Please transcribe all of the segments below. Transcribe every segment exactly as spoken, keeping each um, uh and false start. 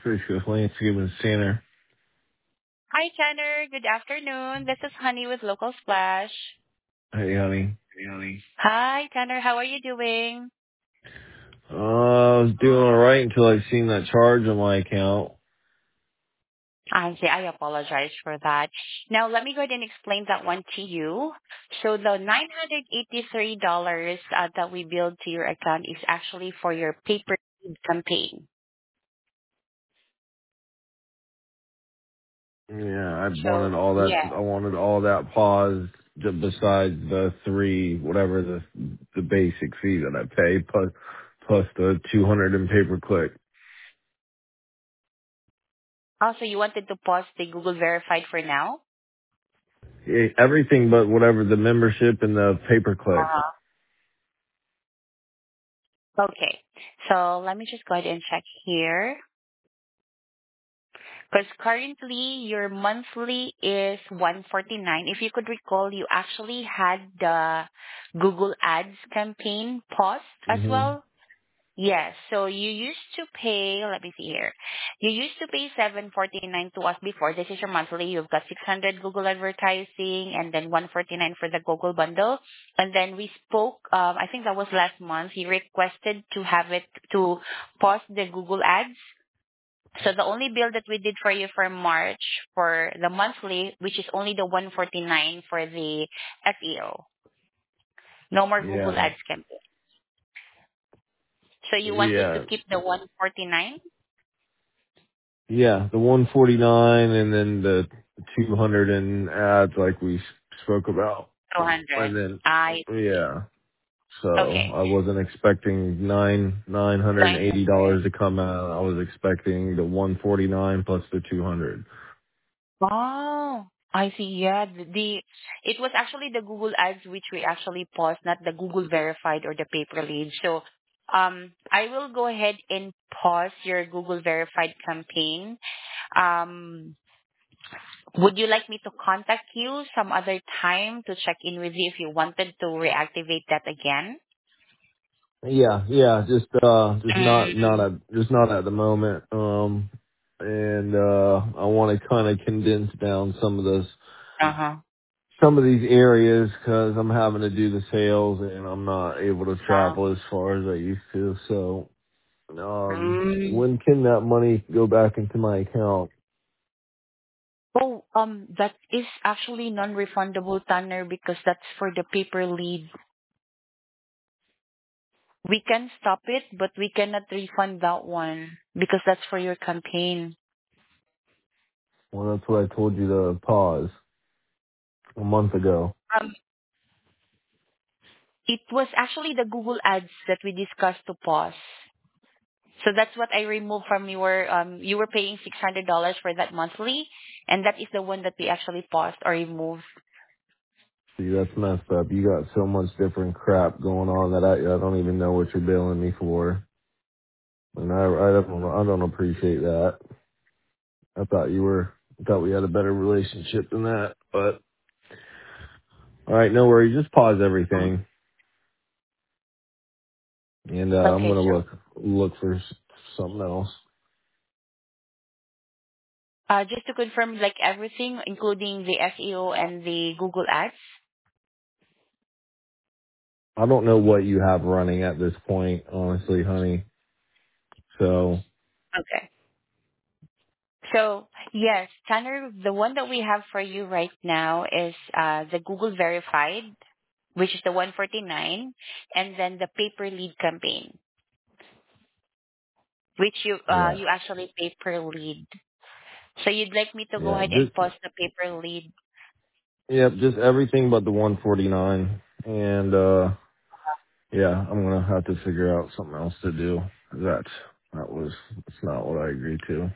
Fisher Landscaping Center. Hi, Tanner. Good afternoon. This is Honey with Local Splash. Hey, honey. Hi, Tanner. How are you doing? Uh, I was doing alright until I seen that charge on my account. Honestly, I apologize for that. Now, let me go ahead and explain that one to you. So the nine hundred eighty-three dollars uh, that we billed to your account is actually for your paper campaign. Yeah, I So, wanted all that. yeah. I wanted all that paused j- besides the three, whatever the the basic fee that I pay, plus plus the two hundred in pay per click. Also, you wanted to pause the Google Verified for now? Eh, Everything but whatever the membership and the pay per click. Uh-huh. Okay. So let me just go ahead and check here. Because currently your monthly is one forty-nine. If you could recall, you actually had the Google Ads campaign paused as Mhm. well. Yes. So you used to pay, let me see here. You used to pay seven forty-nine to us before. This is your monthly. You've got six hundred Google advertising and then one forty-nine for the Google bundle. And then we spoke, um, I think that was last month. You requested to have it to pause the Google Ads. So the only bill that we did for you for March for the monthly, which is only the one forty-nine for the S E O. No more Google Yeah. Ads campaign. So you wanted to Yeah. keep the one forty-nine? Yeah. The one forty nine and then the two hundred in ads like we s- spoke about. two hundred. And then I see. yeah. So Okay. I wasn't expecting nine nine hundred and eighty nine hundred. dollars to come out. I was expecting the one forty nine plus the two hundred. Oh, I see. Yeah, the, the it was actually the Google Ads which we actually paused, not the Google Verified or the paper lead. So, um, I will go ahead and pause your Google Verified campaign. Um, Would you like me to contact you some other time to check in with you if you wanted to reactivate that again? Yeah, yeah, just uh just not not Mm. at just not at the moment. Um and uh I want to kind of condense down some of this Uh-huh. some of these areas cuz I'm having to do the sales and I'm not able to Uh, travel as far as I used to. So, um mm. when can that money go back into my account? Oh, um, that is actually non-refundable, Tanner, because that's for the paper lead. We can stop it, but we cannot refund that one because that's for your campaign. Well, that's what I told you to pause a month ago. Um, it was actually the Google Ads that we discussed to pause. So that's what I removed from your, um, you were paying six hundred dollars for that monthly, and that is the one that we actually paused or removed. See, that's messed up. You got so much different crap going on that I I don't even know what you're billing me for, and I I don't I don't appreciate that. I thought you were I thought we had a better relationship than that. But all right, no worries. Just pause Mm. everything, and uh, I'm Okay, gonna so look look for s- something else. uh, just to confirm, like everything, including the S E O and the Google Ads. I don't know what you have running at this point, honestly, honey. So Okay. So yes, Tanner, the one that we have for you right now is uh, the Google Verified, which is the one forty-nine, and then the paper lead campaign, which you uh, yeah, you actually pay per lead. So you'd like me to go yeah, ahead and just pause the paper lead. yep, just everything but the one forty-nine, and uh yeah, I'm gonna have to figure out something else to do. That's that was that's not what I agreed to.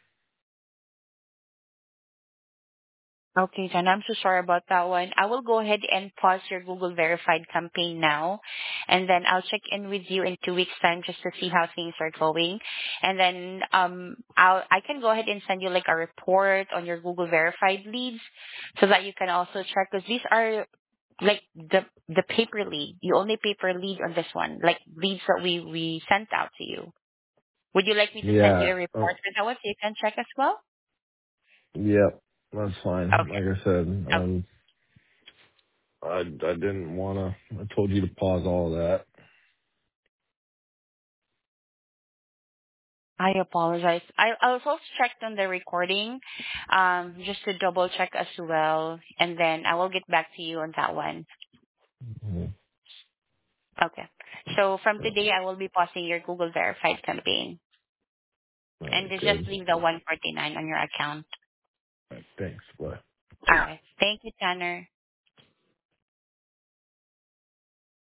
Okay, Jan, I'm so sorry about that one. I will go ahead and pause your Google Verified campaign now, and then I'll check in with you in two weeks' time just to see how things are going. And then um, I'll I can go ahead and send you like a report on your Google Verified leads, so that you can also check because these are like the the paper lead. You only paper lead on this one, like leads that we we sent out to you. Would you like me to send you Yeah. a Uh, report for that one so you can check as well? yep. That's fine. Okay. Like I said, Oh, um, I, I didn't want to, I told you to pause all that. I apologize. I I also checked on the recording, um, just to double check as well, and then I will get back to you on that one. Mhm. Okay. So from So, today, I will be pausing your Google Verified campaign, all and right, just good. leave the one forty-nine on your account. All right, thanks. Bye. All right. Thank you, Tanner.